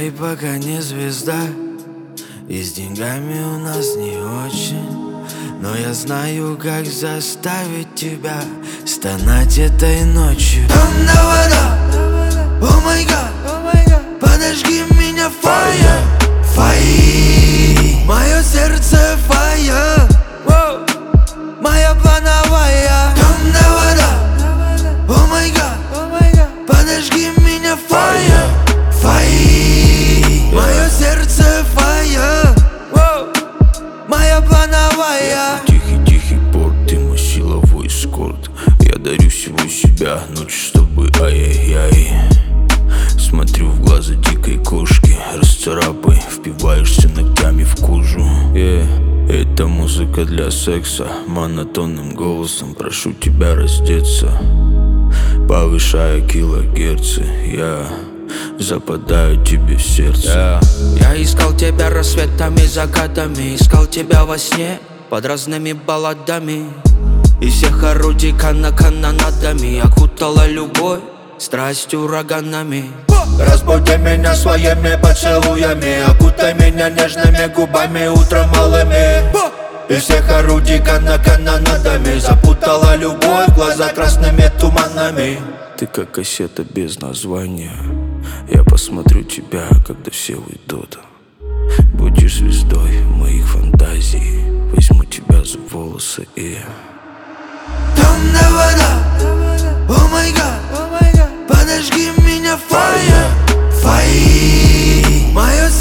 Играй, пока не звезда, и с деньгами у нас не очень, но я знаю, как заставить тебя стонать этой ночью. Темная вода, о май гад, подожги меня, fire, fire. Мое сердце fire, моя плановая. Темная вода, о май гад, подожги меня, fire, fire. Мое сердце fire, моя плановая. Тихий порт, ты мой силовой эскорт. Я дарю всего себя, ночь с тобой, ай-яй-яй. Смотрю в глаза дикой кошки, расцарапай, впиваешься ногтями в кожу. Это музыка для секса, монотонным голосом прошу тебя раздеться. Повышая килогерцы, я западаю тебе в сердце. Я искал тебя рассветами, закатами, искал тебя во сне под разными балладами. Из всех орудий канонадами окутала любовь, страсть ураганами. Разбуди меня своими поцелуями, окутай меня нежными губами утром малыми. Из всех орудий канонадами запутала любовь, глаза красными туманами. Ты как кассета без названия, я посмотрю тебя, когда все уйдут. Будешь звездой моих фантазий, возьму тебя за волосы и... Темная вода, о май гад, подожги меня, fire, fire. Мое